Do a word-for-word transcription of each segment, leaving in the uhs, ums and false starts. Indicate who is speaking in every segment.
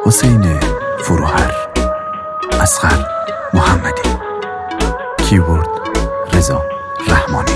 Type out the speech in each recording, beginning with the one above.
Speaker 1: حسین فروهر، اصغر محمدی، کیبورد رضا رحمانی.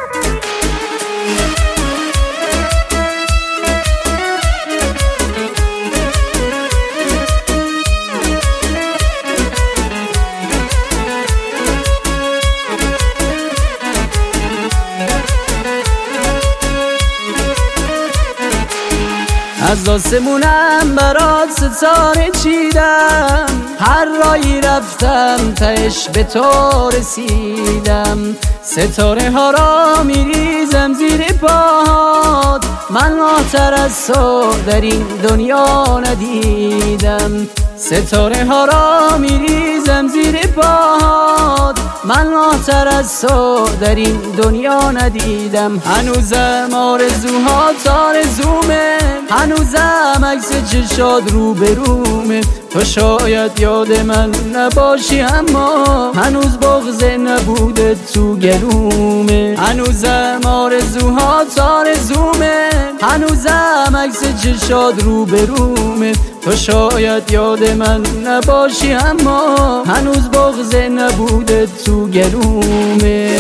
Speaker 2: از آسمونم برات ستاره چیدم، هر رایی رفتم تهش به تو رسیدم. ستاره ها را میریزم زیر پاهات، من ماه‌تر از تو در این دنیا ندیدم. ستاره ها را میریزم زیر پاهات، من ماه‌تر از تو در این دنیا ندیدم. هنوزم آرزوهات آرزومه، هنوزم عکس چشات رو به رومه. تو شاید یاد من نباشی اما هنوز بغض نبودت تو گلومه. هنوزم آرزوهات آرزومه، هنوزم عکس چشات رو به رومه. تو شاید یاد من نباشی اما هنوز بغض نبودت تو گلومه.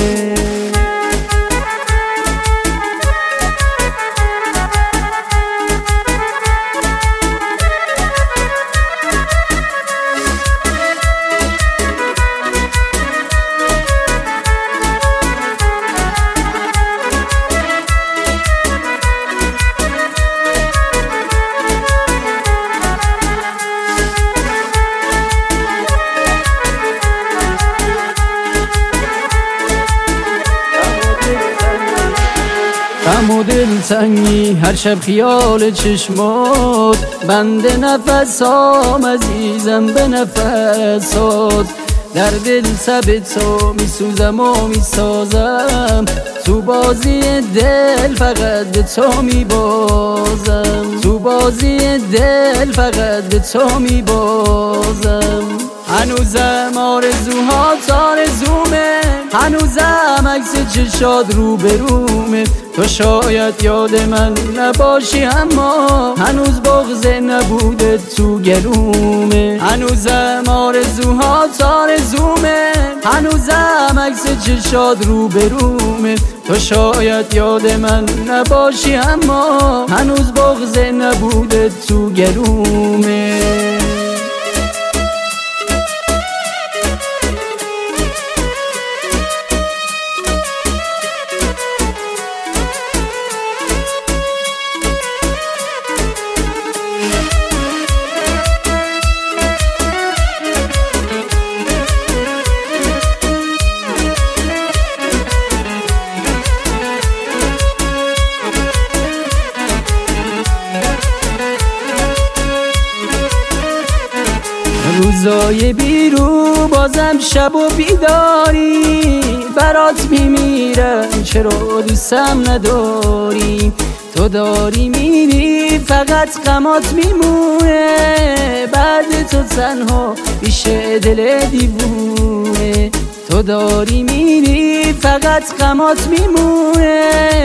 Speaker 2: غم و دلتنگی هر شب خیال چشمات، بند نفسام عزیزم به نفسات. در دل تب تو میسوزم و میسازم، تو بازی دل فقط به تو میبازم. تو بازی دل فقط به تو میبازم. هنوزم آرزوهات آرزومه، هنوزم عکس چشات رو به رومه. تو شاید یاد من نباشی اما هنوز بغض نبودت تو گلومه. هنوزم آرزوهات آرزومه، هنوزم عکس چشات رو به رومه. تو شاید یاد من نباشی اما هنوز بغض نبودت تو گلومه. روزای بیرو بازم شب و بیداری، برات میمیرم چرا دوستم نداری. تو داری میری فقط غمات میمونه، بعد تو تنها میشه دل دیوونه. تو داری میری فقط غمات میمونه،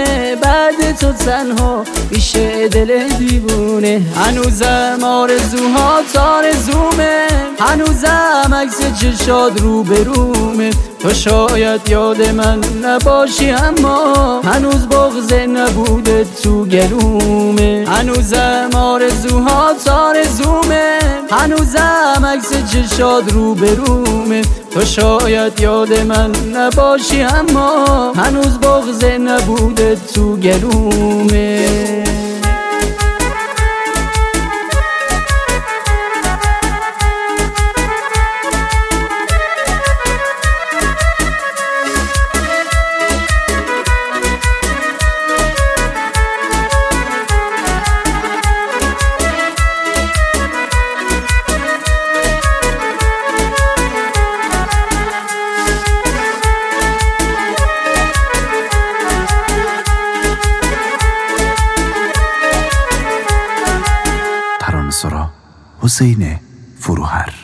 Speaker 2: بعد تو تنها میشه دل دیوونه. هنوزم آرزوهات آرزومه، هنوزم عکس چشات رو به رومه. تو شاید یاد من نباشی اما هنوز بغض نبودت تو گلومه. هنوزم آرزوهات آرزومه، هنوزم عکس چشات رو به رومه. تو شاید یاد من نباشی اما هنوز بغض نبودت تو گلومه.
Speaker 1: حسین فروهر.